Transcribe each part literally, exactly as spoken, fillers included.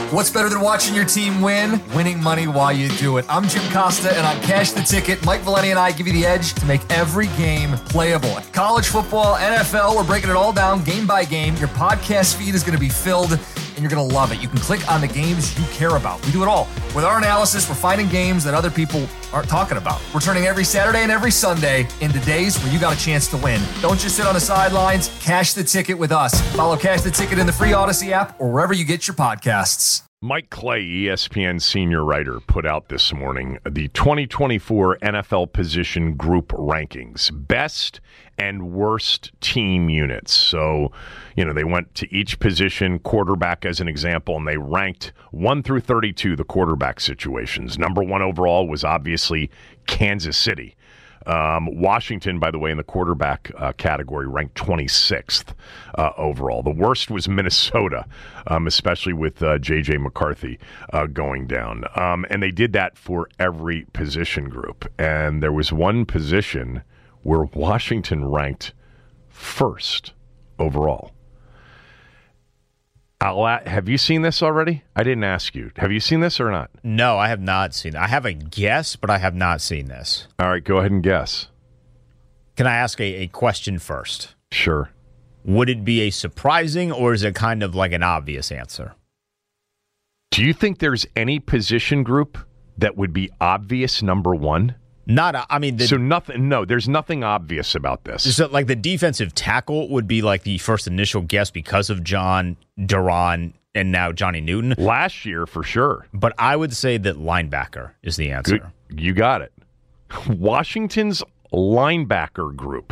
What's better than watching your team win? Winning money while you do it. I'm Jim Costa, and on Cash the Ticket, Mike Valeni and I give you the edge to make every game playable. College football, N F L, we're breaking it all down game by game. Your podcast feed is going to be filled, and you're going to love it. You can click on the games you care about. We do it all. With our analysis, we're finding games that other people aren't talking about. We're turning every Saturday and every Sunday into days where you got a chance to win. Don't just sit on the sidelines. Cash the Ticket with us. Follow Cash the Ticket in the free Odyssey app or wherever you get your podcasts. Mike Clay, E S P N senior writer, put out this morning the twenty twenty-four N F L position group rankings, best and worst team units. So, you know, they went to each position, quarterback as an example, and they ranked one through thirty-two the quarterback situations. Number one overall was obviously Kansas City. Um, Washington, by the way, in the quarterback uh, category, ranked twenty-sixth uh, overall. The worst was Minnesota, um, especially with uh, J J McCarthy uh, going down. Um, and they did that for every position group. And there was one position where Washington ranked first overall. I'll, have you seen this already? I didn't ask you. Have you seen this or not? No, I have not seen it. I have a guess, but I have not seen this. All right, go ahead and guess. Can I ask a, a question first? Sure. Would it be a surprising or is it kind of like an obvious answer? Do you think there's any position group that would be obvious number one? Not, I mean... The, so nothing, no, there's nothing obvious about this. So like the defensive tackle would be like the first initial guess because of John Duran and now Johnny Newton. Last year, for sure. But I would say that linebacker is the answer. Good. You got it. Washington's linebacker group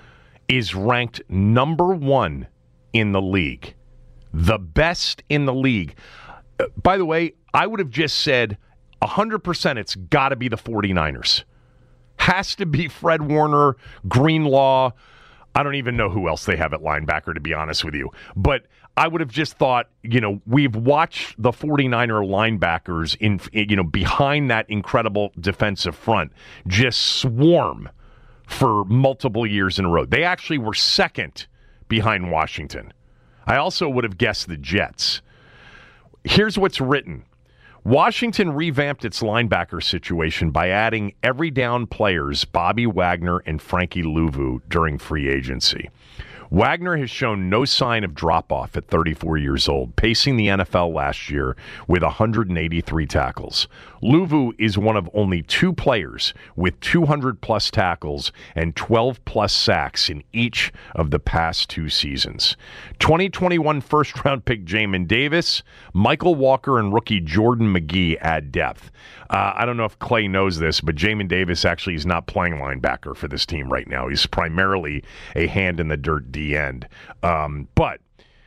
is ranked number one in the league. The best in the league. Uh, by the way, I would have just said one hundred percent it's got to be the 49ers. Has to be Fred Warner, Greenlaw. I don't even know who else they have at linebacker, to be honest with you. But I would have just thought, you know, we've watched the 49er linebackers in, you know, behind that incredible defensive front just swarm for multiple years in a row. They actually were second behind Washington. I also would have guessed the Jets. Here's what's written. Washington revamped its linebacker situation by adding every down players Bobby Wagner and Frankie Louvu during free agency. Wagner has shown no sign of drop-off at thirty-four years old, pacing the N F L last year with one hundred eighty-three tackles. Louvu is one of only two players with two hundred plus tackles and twelve plus sacks in each of the past two seasons. twenty twenty-one first-round pick Jamin Davis, Michael Walker, and rookie Jordan McGee add depth. Uh, I don't know if Clay knows this, but Jamin Davis actually is not playing linebacker for this team right now. He's primarily a hand-in-the-dirt D end. Um, but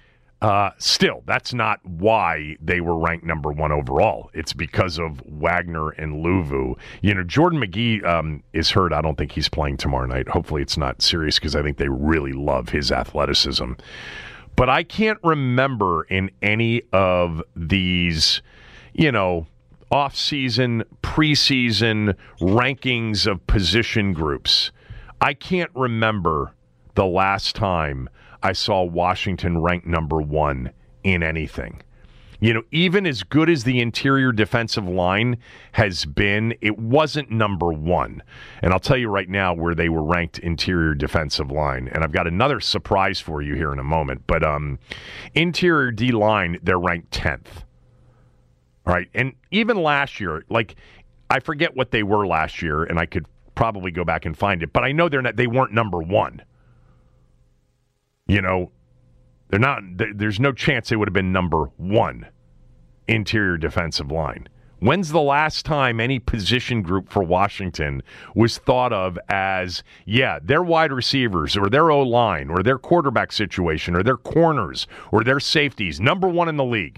uh, still, that's not why they were ranked number one overall. It's because of Wagner and Louvu. You know, Jordan McGee um, is hurt. I don't think he's playing tomorrow night. Hopefully it's not serious because I think they really love his athleticism. But I can't remember in any of these, you know, off-season, preseason rankings of position groups. I can't remember the last time I saw Washington ranked number one in anything. You know, even as good as the interior defensive line has been, it wasn't number one. And I'll tell you right now where they were ranked interior defensive line. And I've got another surprise for you here in a moment. But um, interior D-line, they're ranked tenth. All right, and even last year, like, I forget what they were last year, and I could probably go back and find it, but I know they're not. They weren't number one. You know, they're not. There's no chance they would have been number one interior defensive line. When's the last time any position group for Washington was thought of as, yeah, their wide receivers or their O-line or their quarterback situation or their corners or their safeties, number one in the league?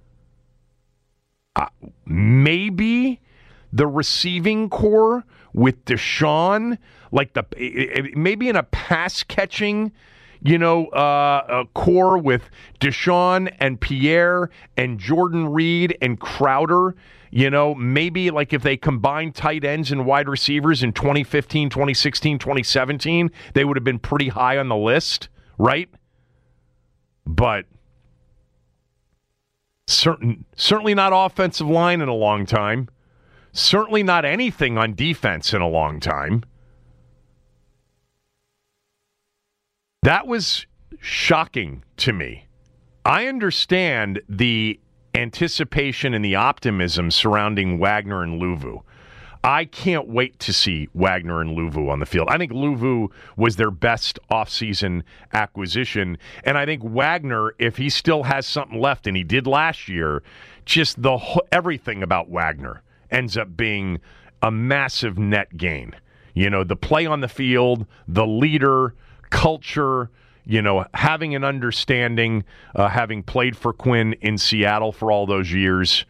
Uh, maybe the receiving core with Deshaun, like the maybe in a pass catching, you know, uh, a core with Deshaun and Pierre and Jordan Reed and Crowder. You know, maybe like if they combined tight ends and wide receivers in twenty fifteen, twenty sixteen, twenty seventeen, they would have been pretty high on the list, right? But Certain, certainly not offensive line in a long time. Certainly not anything on defense in a long time. That was shocking to me. I understand the anticipation and the optimism surrounding Wagner and Luvu. I can't wait to see Wagner and Luvu on the field. I think Luvu was their best offseason acquisition, and I think Wagner, if he still has something left, and he did last year, just the everything about Wagner ends up being a massive net gain. You know, the play on the field, the leader, culture, you know, having an understanding, uh, having played for Quinn in Seattle for all those years.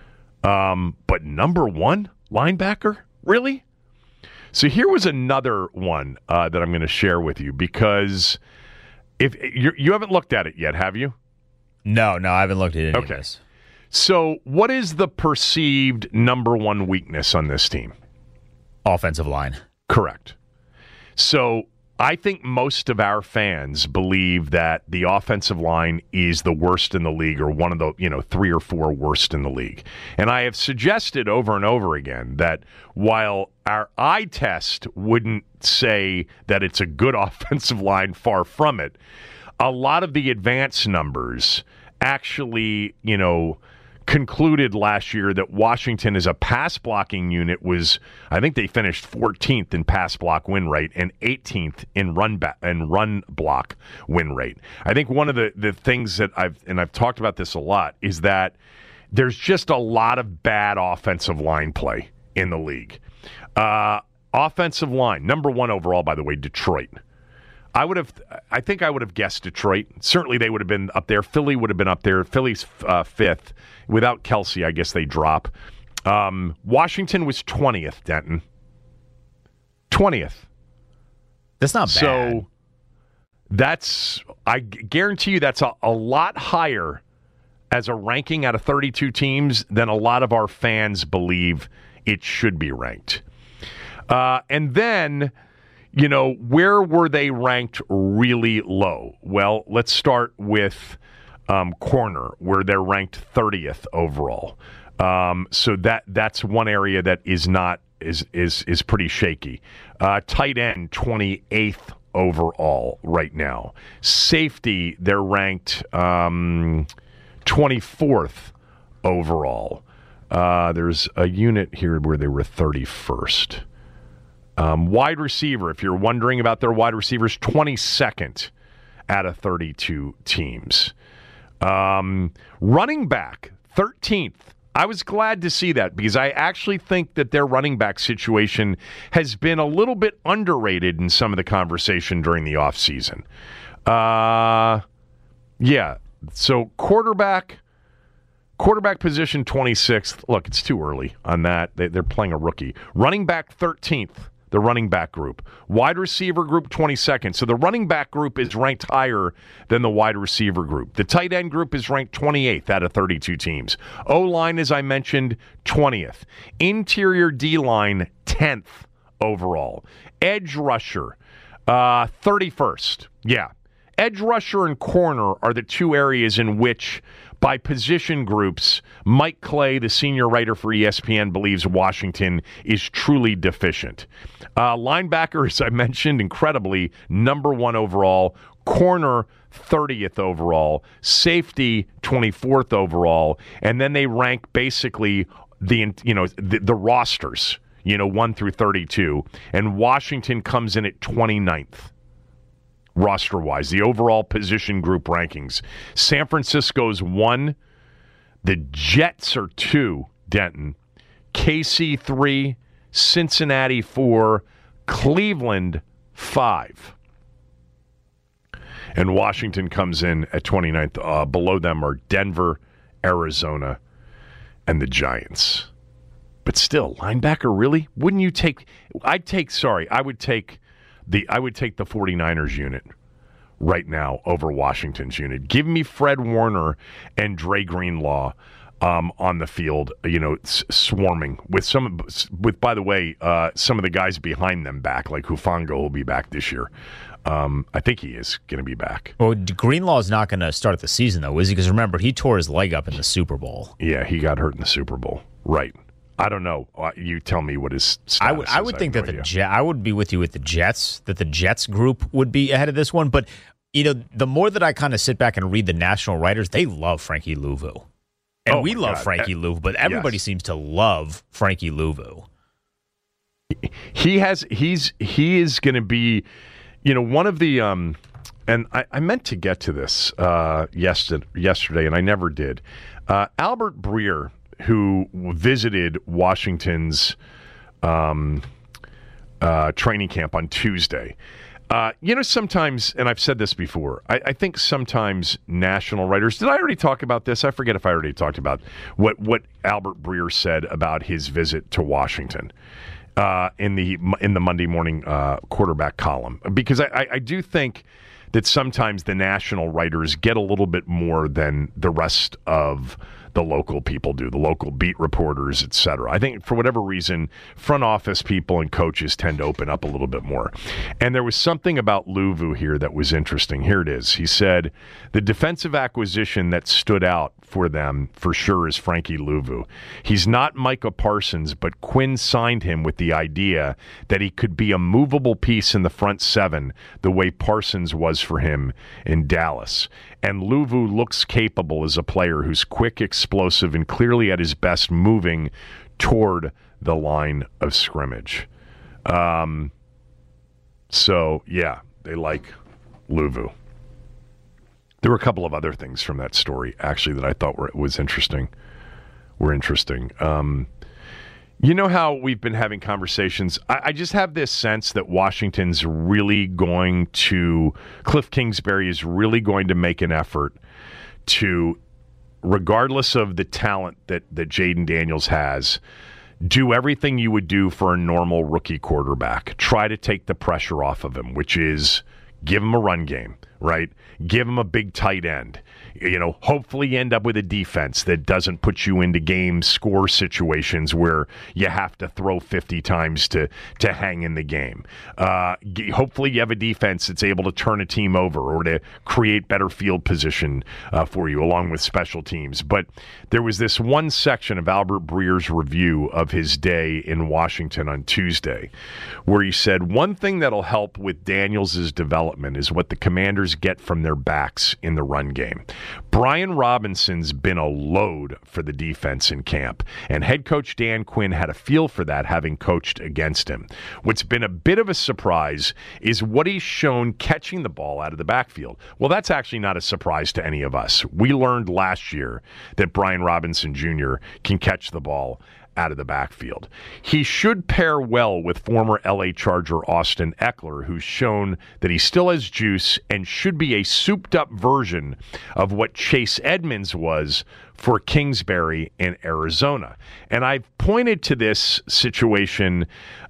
Um, but number one linebacker? Really? So here was another one uh, that I'm going to share with you, because if you you haven't looked at it yet, have you? No, no, I haven't looked at any okay. of this. So what is the perceived number one weakness on this team? Offensive line. Correct. So I think most of our fans believe that the offensive line is the worst in the league, or one of the, you know, three or four worst in the league. And I have suggested over and over again that while our eye test wouldn't say that it's a good offensive line, far from it, a lot of the advanced numbers actually, you know, concluded last year that Washington as a pass blocking unit was, I think they finished fourteenth in pass block win rate and eighteenth in run ba- and run block win rate. I think one of the, the things that I've, and I've talked about this a lot, is that there's just a lot of bad offensive line play in the league. Uh, offensive line, number one overall, by the way, Detroit. I would have, I think I would have guessed Detroit. Certainly they would have been up there. Philly would have been up there. Philly's uh, fifth. Without Kelsey, I guess they drop. Um, Washington was twentieth, Denton. twentieth. That's not bad. So that's, I guarantee you that's a, a lot higher as a ranking out of thirty-two teams than a lot of our fans believe it should be ranked. Uh, and then, you know, where were they ranked really low? Well, let's start with um, corner, where they're ranked thirtieth overall. Um, so that that's one area that is not is is is pretty shaky. Uh, tight end, twenty-eighth overall right now. Safety, they're ranked um, twenty-fourth overall. Uh, there's a unit here where they were thirty-first. Um, wide receiver, if you're wondering about their wide receivers, twenty-second out of thirty-two teams. Um, running back, thirteenth. I was glad to see that, because I actually think that their running back situation has been a little bit underrated in some of the conversation during the offseason. Uh, yeah, so quarterback, quarterback position, twenty-sixth. Look, it's too early on that. They, they're playing a rookie. Running back, thirteenth. The running back group. Wide receiver group, twenty-second. So the running back group is ranked higher than the wide receiver group. The tight end group is ranked twenty-eighth out of thirty-two teams. O-line, as I mentioned, twentieth. Interior D-line, tenth overall. Edge rusher, uh, thirty-first. Yeah. Edge rusher and corner are the two areas in which, by position groups, Mike Clay, the senior writer for E S P N, believes Washington is truly deficient. Uh, linebacker, as I mentioned, incredibly, number one overall. Corner, thirtieth overall. Safety, twenty-fourth overall. And then they rank basically the, you know, the, the rosters, you know, one through thirty-two. And Washington comes in at twenty-ninth. Roster-wise, the overall position group rankings. San Francisco's one. The Jets are two, Denton. K C three. Cincinnati four. Cleveland five. And Washington comes in at twenty-ninth. Uh, below them are Denver, Arizona, and the Giants. But still, linebacker, really? Wouldn't you take... I'd take, sorry, I would take... The I would take the 49ers unit right now over Washington's unit. Give me Fred Warner and Dre Greenlaw um, on the field, you know, s- swarming with some, with by the way, uh, some of the guys behind them back, like Hufanga will be back this year. Um, I think he is going to be back. Well, Greenlaw's not going to start the season, though, is he? Because remember, he tore his leg up in the Super Bowl. Yeah, he got hurt in the Super Bowl. Right. I don't know. You tell me what his status I would, I would is. think I that no the idea. Jet, I would be with you with the Jets, that the Jets group would be ahead of this one. But, you know, the more that I kind of sit back and read the national writers, they love Frankie Louvu. And Oh, we my love God. Frankie Uh, Louvu, but everybody yes. seems to love Frankie Louvu. He has he's he is going to be, you know, one of the um, and I, I meant to get to this uh, yesterday, yesterday, and I never did. Uh, Albert Breer, who visited Washington's um, uh, training camp on Tuesday. Uh, you know, sometimes, and I've said this before, I, I think sometimes national writers, did I already talk about this? I forget if I already talked about what, what Albert Breer said about his visit to Washington uh, in the in the Monday morning uh, quarterback column. Because I, I, I do think that sometimes the national writers get a little bit more than the rest of the local people do, the local beat reporters, et cetera. I think for whatever reason, front office people and coaches tend to open up a little bit more. And there was something about Louvu here that was interesting. Here it is. He said, the defensive acquisition that stood out for them for sure is Frankie Louvu. He's not Micah Parsons, but Quinn signed him with the idea that he could be a movable piece in the front seven the way Parsons was for him in Dallas. And Louvu looks capable as a player who's quick, explosive, and clearly at his best moving toward the line of scrimmage. Um, so, yeah, they like Louvu. There were a couple of other things from that story, actually, that I thought were was interesting. Were interesting. Um, you know how we've been having conversations? I, I just have this sense that Washington's really going to, Cliff Kingsbury is really going to make an effort to, regardless of the talent that, that Jaden Daniels has, do everything you would do for a normal rookie quarterback. Try to take the pressure off of him, which is give him a run game, right? Give him a big tight end. You know, hopefully you end up with a defense that doesn't put you into game score situations where you have to throw fifty times to to hang in the game. Uh, g- hopefully you have a defense that's able to turn a team over or to create better field position uh, for you, along with special teams. But there was this one section of Albert Breer's review of his day in Washington on Tuesday where he said, one thing that'll help with Daniels' development is what the Commanders get from their backs in the run game. Brian Robinson's been a load for the defense in camp, and head coach Dan Quinn had a feel for that, having coached against him. What's been a bit of a surprise is what he's shown catching the ball out of the backfield. Well, that's actually not a surprise to any of us. We learned last year that Brian Robinson Junior can catch the ball out of the backfield. He should pair well with former L A Charger Austin Eckler, who's shown that he still has juice and should be a souped-up version of what Chase Edmonds was for Kingsbury in Arizona. And I've pointed to this situation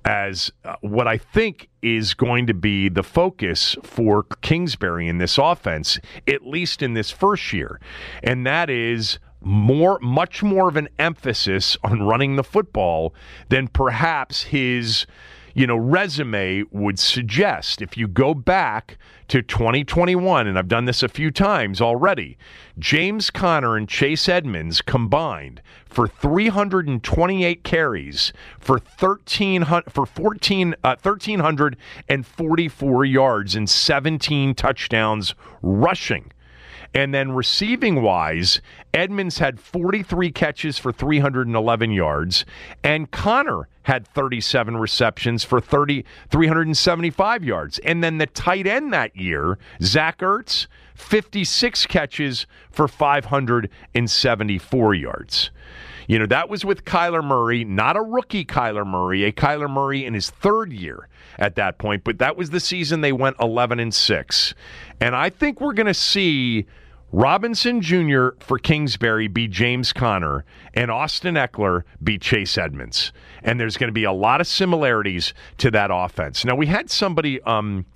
as uh, what I think is going to be the focus for Kingsbury in this offense, at least in this first year. And that is more, much more of an emphasis on running the football than perhaps his, you know, resume would suggest. If you go back to twenty twenty-one, and I've done this a few times already, James Conner and Chase Edmonds combined for three hundred twenty-eight carries for thirteen for fourteen uh, one thousand three hundred forty-four yards and seventeen touchdowns rushing. And then receiving-wise, Edmonds had forty-three catches for three hundred eleven yards, and Conner had thirty-seven receptions for thirty, three hundred seventy-five yards. And then the tight end that year, Zach Ertz, fifty-six catches for five hundred seventy-four yards. You know, that was with Kyler Murray, not a rookie Kyler Murray, a Kyler Murray in his third year at that point, but that was the season they went eleven and six. And I think we're going to see Robinson Junior for Kingsbury be James Conner and Austin Eckler be Chase Edmonds. And there's going to be a lot of similarities to that offense. Now, we had somebody um,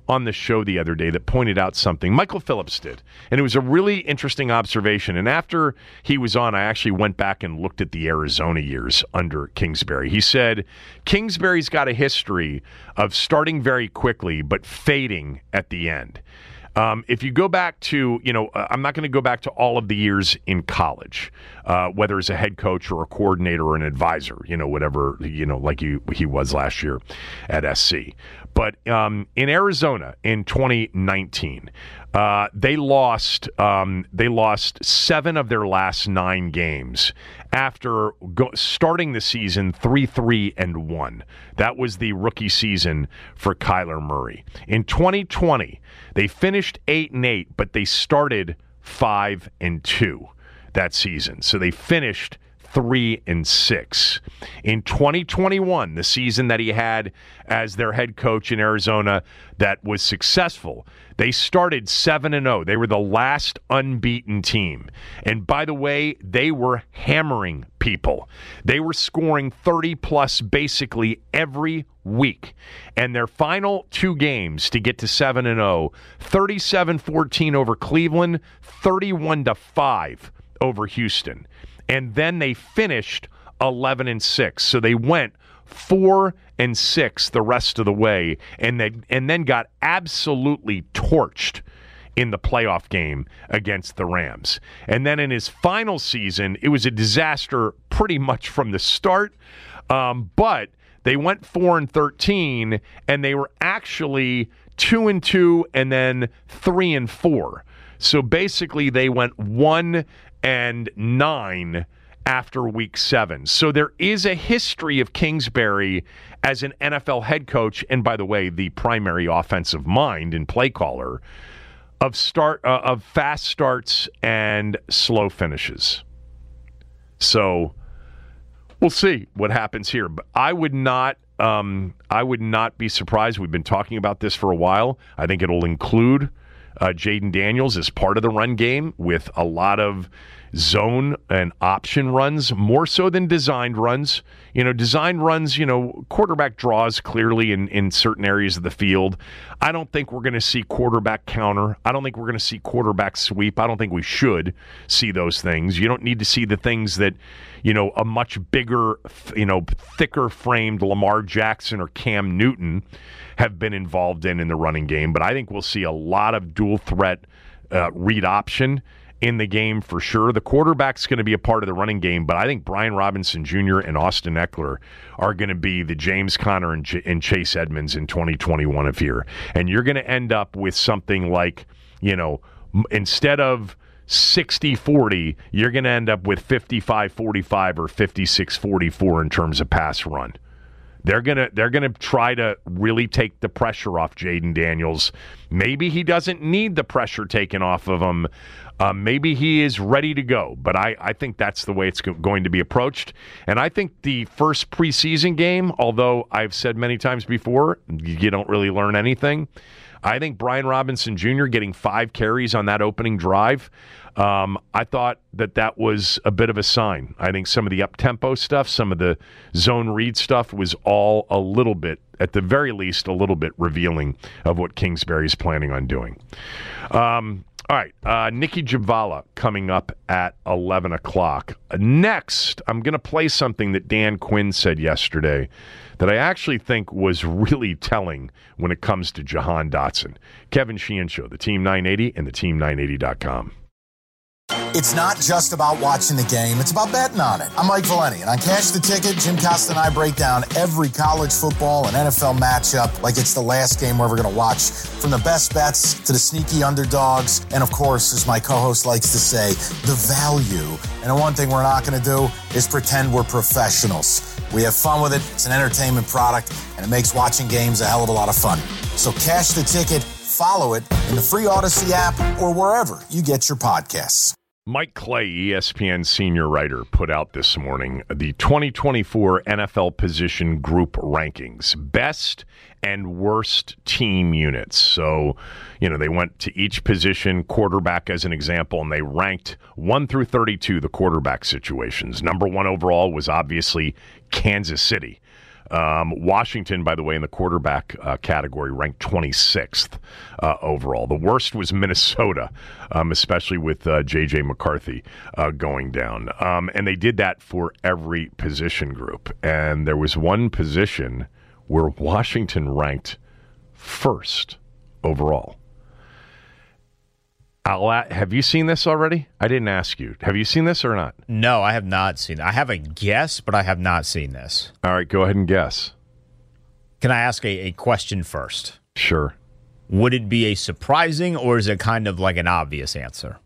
on the show the other day that pointed out something. Michael Phillips did. And it was a really interesting observation. And after he was on, I actually went back and looked at the Arizona years under Kingsbury. He said, Kingsbury's got a history of starting very quickly, but fading at the end. Um, if you go back to, you know, uh, I'm not going to go back to all of the years in college, uh, whether as a head coach or a coordinator or an advisor, you know, whatever, you know, like he, he was last year at S C. But um, in Arizona in twenty nineteen, uh, they lost um, they lost seven of their last nine games after go- starting the season three three and one. That was the rookie season for Kyler Murray. In twenty twenty, they finished eight and eight, but they started five and two that season. So they finished three and six. In twenty twenty-one, the season that he had as their head coach in Arizona that was successful, they started seven and oh. They were the last unbeaten team. And by the way, they were hammering people. They were scoring thirty plus basically every week. And their final two games to get to seven and oh, thirty-seven fourteen over Cleveland, thirty-one to five over Houston. And then they finished eleven and six. So they went four and six the rest of the way, and they and then got absolutely torched in the playoff game against the Rams. And then in his final season, it was a disaster pretty much from the start. Um, but they went four and thirteen, and they were actually two and two, and then three and four. So basically, they went one and nine after week seven. So there is a history of Kingsbury as an N F L head coach, and by the way, the primary offensive mind and play caller, of start uh, of fast starts and slow finishes. So we'll see what happens here. But I would not um, I would not be surprised. We've been talking about this for a while. I think it'll include uh, Jaden Daniels as part of the run game with a lot of zone and option runs, more so than designed runs. You know, designed runs, you know, quarterback draws clearly in, in certain areas of the field. I don't think we're going to see quarterback counter. I don't think we're going to see quarterback sweep. I don't think we should see those things. You don't need to see the things that, you know, a much bigger, you know, thicker framed Lamar Jackson or Cam Newton have been involved in in the running game. But I think we'll see a lot of dual threat uh, read option in the game for sure. The quarterback's going to be a part of the running game, but I think Brian Robinson Junior and Austin Eckler are going to be the James Conner and, J- and Chase Edmonds in twenty twenty-one of here. And you're going to end up with something like, you know, m- instead of sixty forty, you're going to end up with fifty-five forty-five or fifty-six forty-four in terms of pass run. They're gonna they're gonna try to really take the pressure off Jaden Daniels. Maybe he doesn't need the pressure taken off of him. Uh, maybe he is ready to go. But I, I think that's the way it's go- going to be approached. And I think the first preseason game, although I've said many times before, you don't really learn anything. I think Brian Robinson Junior getting five carries on that opening drive, um, I thought that that was a bit of a sign. I think some of the up-tempo stuff, some of the zone read stuff was all a little bit, at the very least, a little bit revealing of what Kingsbury's planning on doing. Um, all right, uh, Nikki Javala coming up at eleven o'clock. Next, I'm going to play something that Dan Quinn said yesterday that I actually think was really telling when it comes to Jahan Dotson. Kevin Sheehan Show, the Team nine eighty and the team nine eighty dot com. It's not just about watching the game, it's about betting on it. I'm Mike Valeni, and on Cash the Ticket, Jim Costa and I break down every college football and N F L matchup like it's the last game we're ever going to watch, from the best bets to the sneaky underdogs, and of course, as my co-host likes to say, the value. And the one thing we're not going to do is pretend we're professionals. We have fun with it, it's an entertainment product, and it makes watching games a hell of a lot of fun. So Cash the Ticket, follow it in the free Odyssey app or wherever you get your podcasts. Mike Clay, E S P N senior writer, put out this morning the twenty twenty-four N F L position group rankings, best and worst team units. So, you know, they went to each position, quarterback as an example, and they ranked one through thirty-two the quarterback situations. Number one overall was obviously Kansas City. Um, Washington, by the way, in the quarterback uh, category, ranked twenty-sixth uh, overall. The worst was Minnesota, um, especially with uh, J J McCarthy uh, going down. Um, and they did that for every position group. And there was one position where Washington ranked first overall. I'll, have you seen this already? I didn't ask you. Have you seen this or not? No, I have not seen it. I have a guess, but I have not seen this. All right, go ahead and guess. Can I ask a, a question first? Sure. Would it be a surprising or is it kind of like an obvious answer?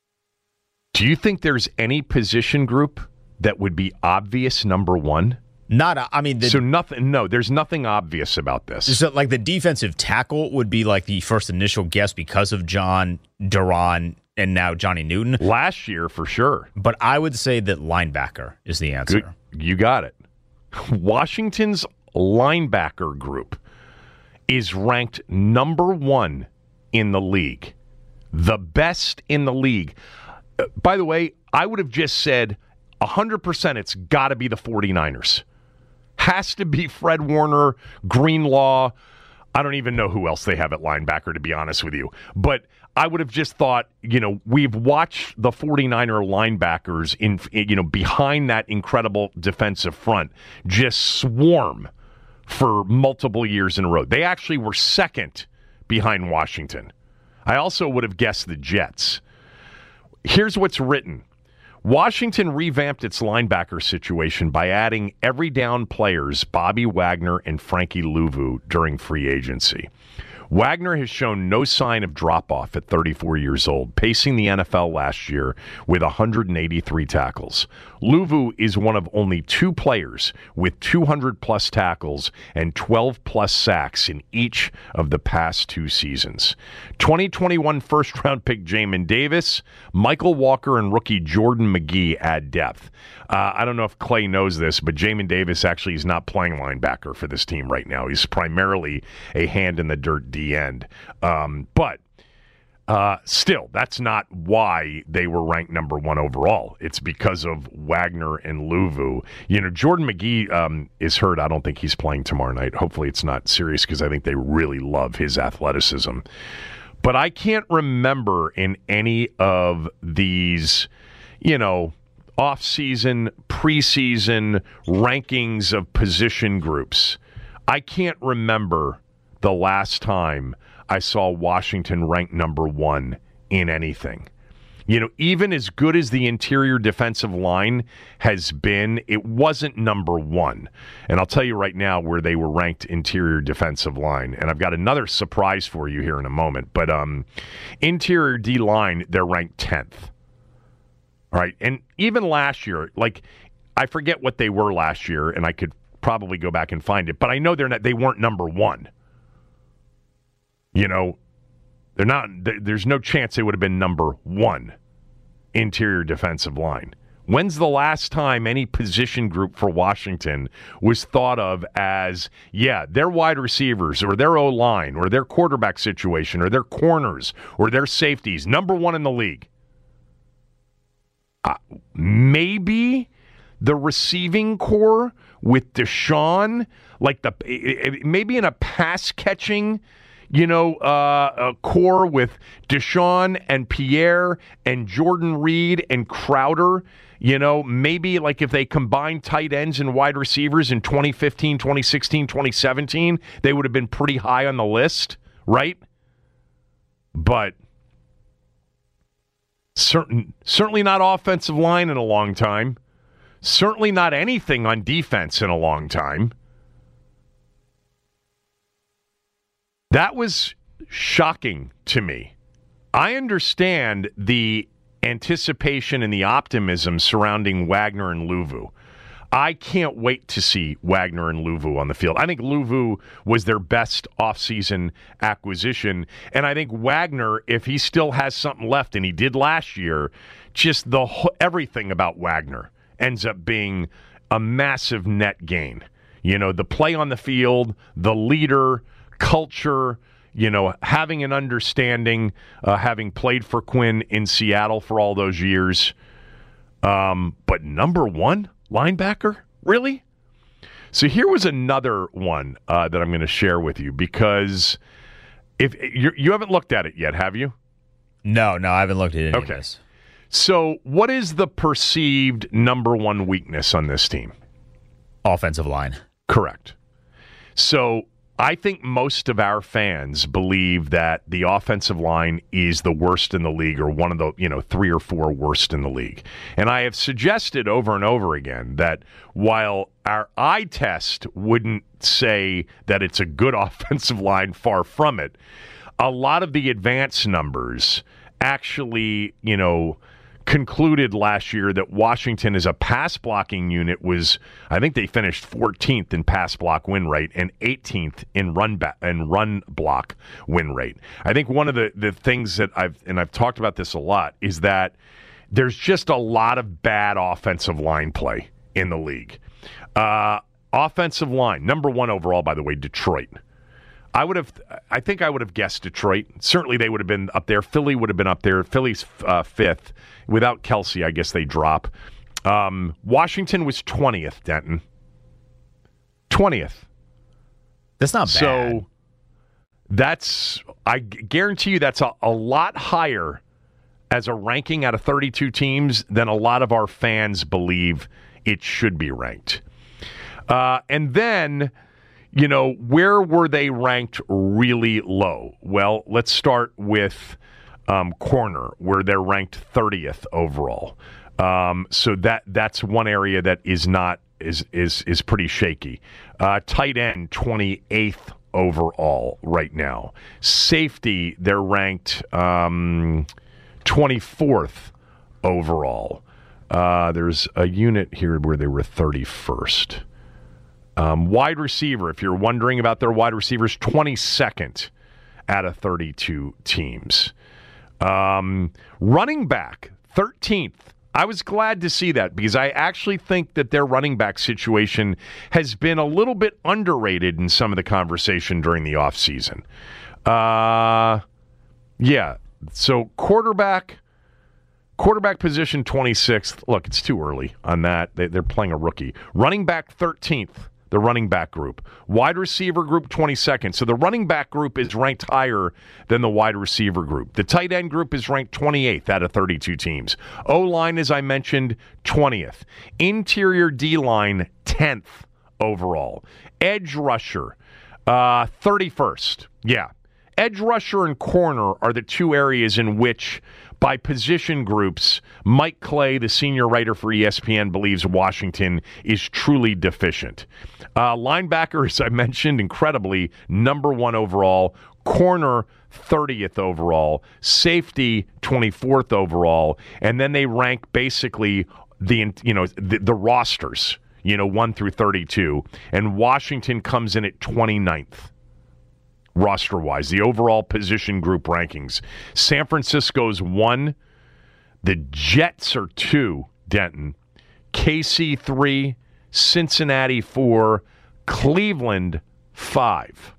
Do you think there's any position group that would be obvious number one? Not, I mean, the, so nothing. No, there's nothing obvious about this. So, like the defensive tackle would be like the first initial guess because of John Duran and now Johnny Newton last year for sure. But I would say that linebacker is the answer. Good. You got it. Washington's linebacker group is ranked number one in the league, the best in the league. Uh, by the way, I would have just said one hundred percent it's got to be the 49ers. Has to be Fred Warner, Greenlaw. I don't even know who else they have at linebacker, to be honest with you. But I would have just thought, you know, we've watched the 49er linebackers in, you know, behind that incredible defensive front just swarm for multiple years in a row. They actually were second behind Washington. I also would have guessed the Jets. Here's what's written. Washington revamped its linebacker situation by adding every down players Bobby Wagner and Frankie Louvu during free agency. Wagner has shown no sign of drop-off at thirty-four years old, pacing the N F L last year with one hundred eighty-three tackles. Louvu is one of only two players with two hundred plus tackles and twelve plus sacks in each of the past two seasons. twenty twenty-one first-round pick Jamin Davis, Michael Walker, and rookie Jordan McGee add depth. Uh, I don't know if Clay knows this, but Jamin Davis actually is not playing linebacker for this team right now. He's primarily a hand-in-the-dirt D end. Um, but uh, still, that's not why they were ranked number one overall. It's because of Wagner and Louvu. You know, Jordan McGee um, is hurt. I don't think he's playing tomorrow night. Hopefully it's not serious because I think they really love his athleticism. But I can't remember in any of these, you know, off-season, preseason rankings of position groups. I can't remember the last time I saw Washington ranked number one in anything. You know, even as good as the interior defensive line has been, it wasn't number one. And I'll tell you right now where they were ranked interior defensive line. And I've got another surprise for you here in a moment. But um, interior D-line, they're ranked tenth. All right, and even last year, like, I forget what they were last year, and I could probably go back and find it, but I know they're not, they weren't number one. You know, they're not, there's no chance they would have been number one interior defensive line. When's the last time any position group for Washington was thought of as, yeah, their wide receivers or their O-line or their quarterback situation or their corners or their safeties, number one in the league? Uh, maybe the receiving core with Deshaun, like the maybe in a pass catching, you know, uh, a core with Deshaun and Pierre and Jordan Reed and Crowder. You know, maybe like if they combined tight ends and wide receivers in twenty fifteen, twenty sixteen, twenty seventeen, they would have been pretty high on the list, right? But Certain, certainly not offensive line in a long time. Certainly not anything on defense in a long time. That was shocking to me. I understand the anticipation and the optimism surrounding Wagner and Louvu. I can't wait to see Wagner and Louvu on the field. I think Louvu was their best offseason acquisition. And I think Wagner, if he still has something left, and he did last year, just the everything about Wagner ends up being a massive net gain. You know, the play on the field, the leader, culture, you know, having an understanding, uh, having played for Quinn in Seattle for all those years. Um, but number one linebacker? Really? So here was another one uh, that I'm going to share with you because if you you haven't looked at it yet, have you? No, no, I haven't looked at any Okay. of this. So what is the perceived number one weakness on this team? Offensive line. Correct. So I think most of our fans believe that the offensive line is the worst in the league or one of the, you know, three or four worst in the league. And I have suggested over and over again that while our eye test wouldn't say that it's a good offensive line, far from it, a lot of the advanced numbers actually, you know, concluded last year that Washington as a pass blocking unit was, I think they finished fourteenth in pass block win rate and eighteenth in run ba- and run block win rate. I think one of the, the things that I've, and I've talked about this a lot, is that there's just a lot of bad offensive line play in the league. Uh, offensive line, number one overall, by the way, Detroit. I would have, I think I would have guessed Detroit. Certainly they would have been up there. Philly would have been up there. Philly's uh, fifth. Without Kelsey, I guess they drop. Um, Washington was twentieth, Denton. twentieth. That's not bad. So that's, I guarantee you that's a, a lot higher as a ranking out of thirty-two teams than a lot of our fans believe it should be ranked. Uh, and then, you know, where were they ranked really low? Well, let's start with um, corner, where they're ranked thirtieth overall. Um, so that that's one area that is not is is is pretty shaky. Uh, tight end, twenty-eighth overall right now. Safety, they're ranked um, twenty-fourth overall. Uh, there's a unit here where they were thirty-first. Um, wide receiver, if you're wondering about their wide receivers, twenty-second out of thirty-two teams. Um, running back, thirteenth. I was glad to see that because I actually think that their running back situation has been a little bit underrated in some of the conversation during the offseason. Uh, yeah, so quarterback, quarterback position, twenty-sixth. Look, it's too early on that. They, they're playing a rookie. Running back, thirteenth. The running back group. Wide receiver group, twenty-second. So the running back group is ranked higher than the wide receiver group. The tight end group is ranked twenty-eighth out of thirty-two teams. O-line, as I mentioned, twentieth. Interior D-line, tenth overall. Edge rusher, uh, thirty-first. Yeah. Edge rusher and corner are the two areas in which, by position groups, Mike Clay, the senior writer for E S P N, believes Washington is truly deficient. Uh, linebacker, as I mentioned, incredibly, number one overall. Corner, thirtieth overall. Safety, twenty-fourth overall. And then they rank basically the, you know, the, the rosters, you know, one through thirty-two. And Washington comes in at twenty-ninth. Roster-wise, the overall position group rankings. San Francisco's one. The Jets are two, Denton. K C three. Cincinnati four. Cleveland five.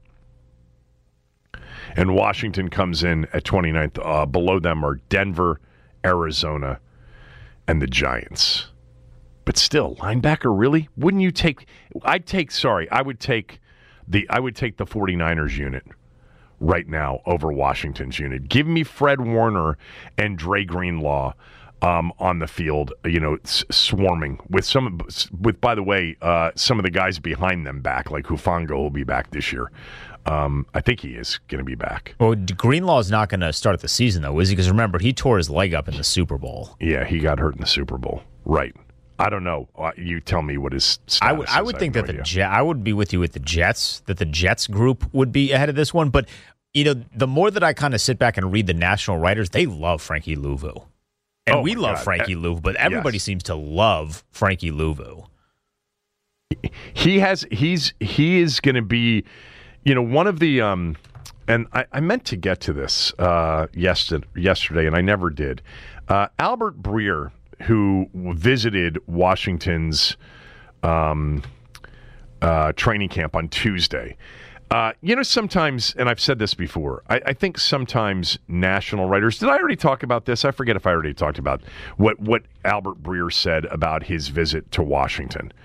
And Washington comes in at twenty-ninth. Uh, below them are Denver, Arizona, and the Giants. But still, linebacker, really? Wouldn't you take... I'd take, sorry, I would take... The I would take the 49ers unit right now over Washington's unit. Give me Fred Warner and Dre Greenlaw um, on the field, you know, s- swarming with some, with by the way, uh, some of the guys behind them back, like Hufanga will be back this year. Um, I think he is going to be back. Well, Greenlaw's not going to start the season, though, is he? Because remember, he tore his leg up in the Super Bowl. Yeah, he got hurt in the Super Bowl. Right. I don't know. Uh, you tell me what his status I would, I would is. think I that have no the idea. Jet, I would be with you with the Jets, that the Jets group would be ahead of this one. But, you know, the more that I kind of sit back and read the national writers, they love Frankie Louvu. And Oh, we my love God. Frankie Uh, Louvu, but everybody yes. seems to love Frankie Louvu. He has he's he is going to be, you know, one of the um, and I, I meant to get to this uh, yesterday, yesterday, and I never did. Uh, Albert Breer, who visited Washington's um, uh, training camp on Tuesday. Uh, you know, sometimes, and I've said this before, I, I think sometimes national writers, did I already talk about this? I forget if I already talked about what, what Albert Breer said about his visit to Washington.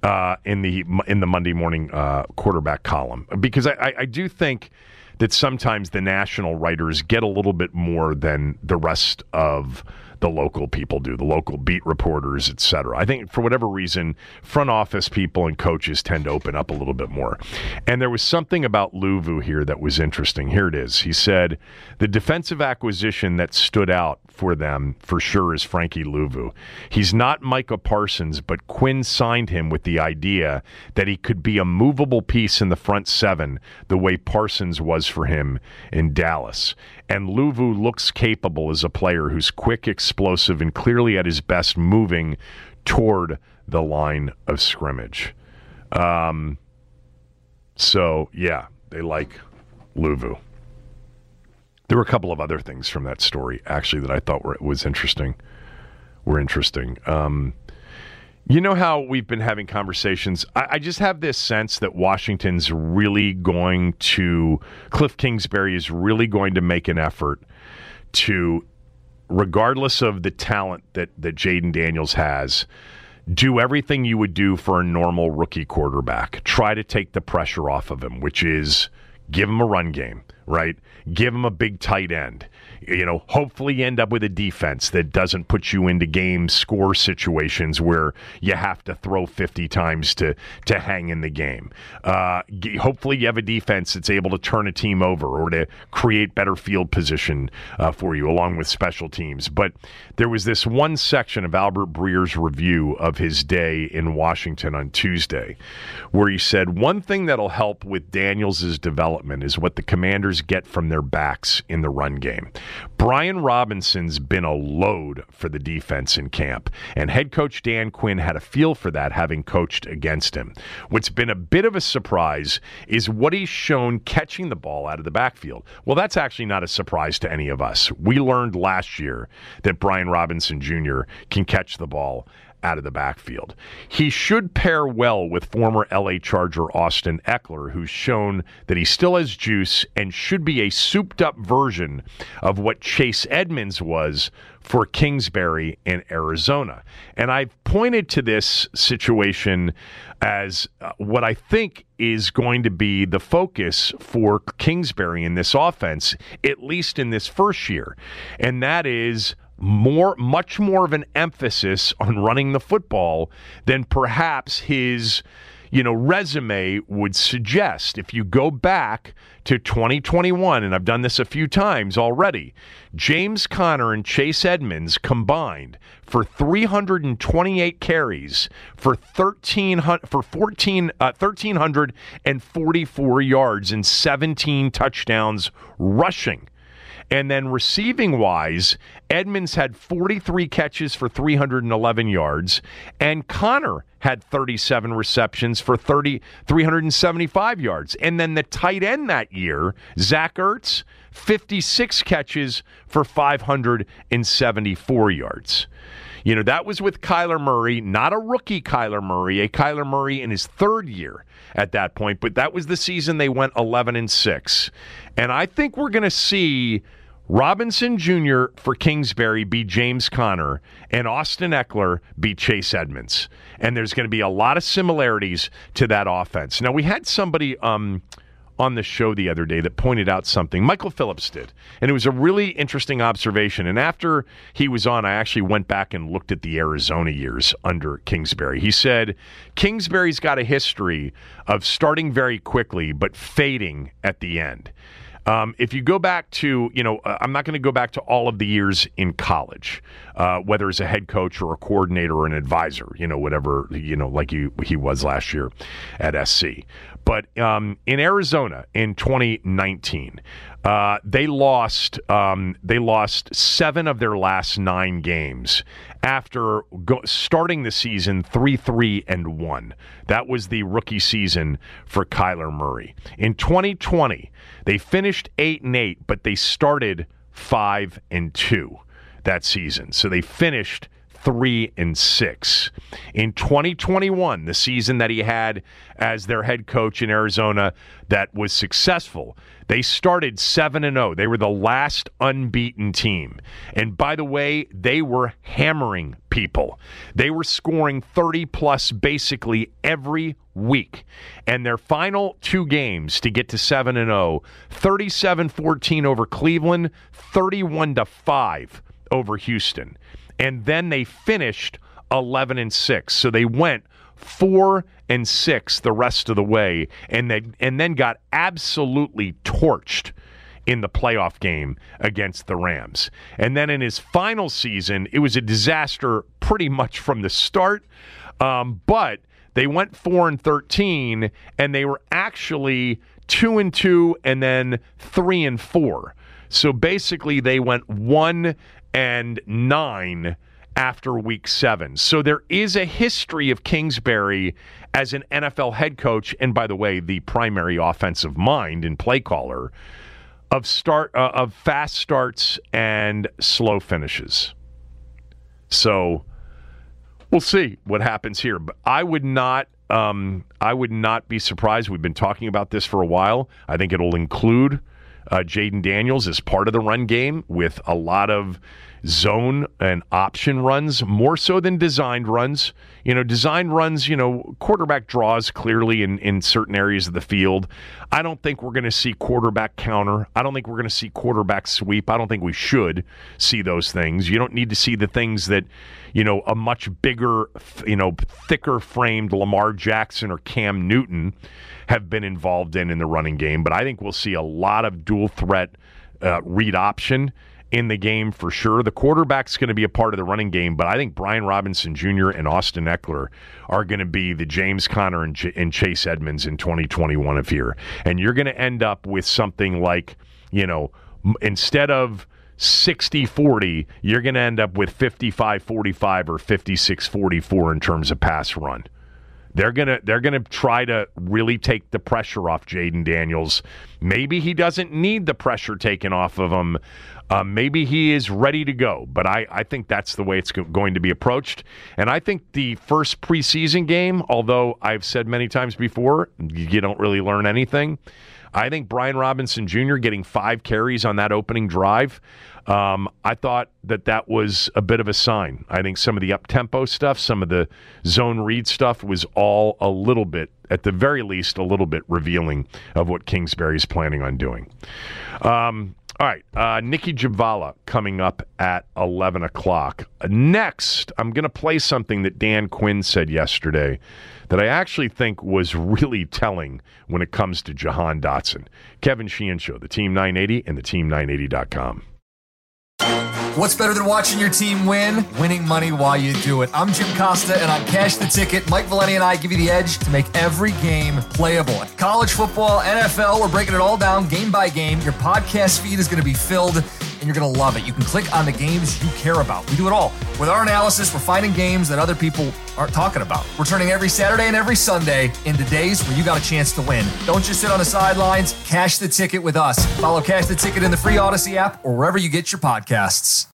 uh, in the in the Monday morning uh, quarterback column, because I, I, I do think that sometimes the national writers get a little bit more than the rest of the local people do, the local beat reporters, et cetera. I think for whatever reason, front office people and coaches tend to open up a little bit more. And there was something about Luvu here that was interesting. Here it is. He said, the defensive acquisition that stood out for them for sure is Frankie Luvu. He's not Micah Parsons, but Quinn signed him with the idea that he could be a movable piece in the front seven the way Parsons was for him in Dallas. And Luvu looks capable as a player who's quick, explosive, and clearly at his best moving toward the line of scrimmage. Um, so, yeah, they like Luvu. There were a couple of other things from that story, actually, that I thought were was interesting. Were interesting. Um, you know how we've been having conversations? I, I just have this sense that Washington's really going to, Cliff Kingsbury is really going to make an effort to, regardless of the talent that, that Jayden Daniels has, do everything you would do for a normal rookie quarterback. Try to take the pressure off of him, which is give him a run game, right? Give him a big tight end. You know, hopefully you end up with a defense that doesn't put you into game score situations where you have to throw fifty times to to hang in the game. Uh, hopefully you have a defense that's able to turn a team over or to create better field position uh, for you, along with special teams. But there was this one section of Albert Breer's review of his day in Washington on Tuesday where he said, one thing that'll help with Daniels' development is what the Commanders get from their backs in the run game. Brian Robinson's been a load for the defense in camp, and head coach Dan Quinn had a feel for that, having coached against him. What's been a bit of a surprise is what he's shown catching the ball out of the backfield. Well, that's actually not a surprise to any of us. We learned last year that Brian Robinson Junior can catch the ball out of the backfield. He should pair well with former L A Charger Austin Eckler, who's shown that he still has juice and should be a souped-up version of what Chase Edmonds was for Kingsbury in Arizona. And I've pointed to this situation as uh, what I think is going to be the focus for Kingsbury in this offense, at least in this first year. And that is more, much more of an emphasis on running the football than perhaps his, you know, resume would suggest. If you go back to twenty twenty-one, and I've done this a few times already, James Conner and Chase Edmonds combined for three hundred twenty-eight carries for thirteen hundred for fourteen uh, one thousand three hundred forty-four yards and seventeen touchdowns rushing. And then receiving-wise, Edmonds had forty-three catches for three hundred eleven yards, and Conner had thirty-seven receptions for thirty, three hundred seventy-five yards. And then the tight end that year, Zach Ertz, fifty-six catches for five hundred seventy-four yards. You know, that was with Kyler Murray, not a rookie Kyler Murray, a Kyler Murray in his third year at that point, but that was the season they went eleven and six. And I think we're going to see Robinson Junior for Kingsbury be James Conner and Austin Eckler be Chase Edmonds. And there's going to be a lot of similarities to that offense. Now, we had somebody um, on the show the other day that pointed out something. Michael Phillips did. And it was a really interesting observation. And after he was on, I actually went back and looked at the Arizona years under Kingsbury. He said Kingsbury's got a history of starting very quickly but fading at the end. Um, if you go back to, you know, uh, I'm not going to go back to all of the years in college, uh, whether as a head coach or a coordinator or an advisor, you know, whatever, you know, like you, he was last year at S C. But um, in Arizona in twenty nineteen, uh, they lost um, they lost seven of their last nine games after go- starting the season three three and one. That was the rookie season for Kyler Murray. In twenty twenty, they finished eight and eight, but they started five and two that season. So they finished three and six. In twenty twenty-one, the season that he had as their head coach in Arizona that was successful, they started seven and oh. They were the last unbeaten team. And by the way, they were hammering people. They were scoring thirty plus basically every week. And their final two games to get to seven and oh, thirty-seven fourteen over Cleveland, thirty-one to five over Houston. And then they finished eleven and six. So they went four and six the rest of the way, and they and then got absolutely torched in the playoff game against the Rams. And then in his final season, it was a disaster pretty much from the start. Um, but they went four and thirteen, and they were actually two and two, and then three and four. So basically, they went one and nine after week seven. So there is a history of Kingsbury as an N F L head coach, and by the way, the primary offensive mind and play caller, of start uh, of fast starts and slow finishes. So we'll see what happens here. But I would not um, I would not be surprised. We've been talking about this for a while. I think it'll include uh, Jaden Daniels as part of the run game with a lot of zone and option runs, more so than designed runs. You know, designed runs, you know, quarterback draws clearly in, in certain areas of the field. I don't think we're going to see quarterback counter. I don't think we're going to see quarterback sweep. I don't think we should see those things. You don't need to see the things that, you know, a much bigger, you know, thicker framed Lamar Jackson or Cam Newton have been involved in in the running game. But I think we'll see a lot of dual threat uh, read option in the game for sure. The quarterback's going to be a part of the running game, but I think Brian Robinson Junior and Austin Eckler are going to be the James Conner and, J- and Chase Edmonds in twenty twenty-one of here. And you're going to end up with something like, you know, m- instead of sixty forty, you're going to end up with fifty-five forty-five or fifty-six forty-four in terms of pass run. They're gonna they're gonna try to really take the pressure off Jaden Daniels. Maybe he doesn't need the pressure taken off of him. Uh, maybe he is ready to go. But I, I think that's the way it's go- going to be approached. And I think the first preseason game, although I've said many times before, you don't really learn anything. I think Brian Robinson Junior getting five carries on that opening drive, um, I thought that that was a bit of a sign. I think some of the up-tempo stuff, some of the zone read stuff was all a little bit, at the very least, a little bit revealing of what Kingsbury's planning on doing. Um, all right, uh, Nikki Javala coming up at eleven o'clock. Next, I'm going to play something that Dan Quinn said yesterday that I actually think was really telling when it comes to Jahan Dotson. Kevin Sheehan Show, the Team nine eighty and the team nine eighty dot com. What's better than watching your team win? Winning money while you do it. I'm Jim Costa, and on Cash the Ticket, Mike Valeni and I give you the edge to make every game playable. College football, N F L, we're breaking it all down game by game. Your podcast feed is going to be filled, and you're going to love it. You can click on the games you care about. We do it all. With our analysis, we're finding games that other people aren't talking about. We're turning every Saturday and every Sunday into days where you got a chance to win. Don't just sit on the sidelines. Cash the Ticket with us. Follow Cash the Ticket in the free Odyssey app or wherever you get your podcasts.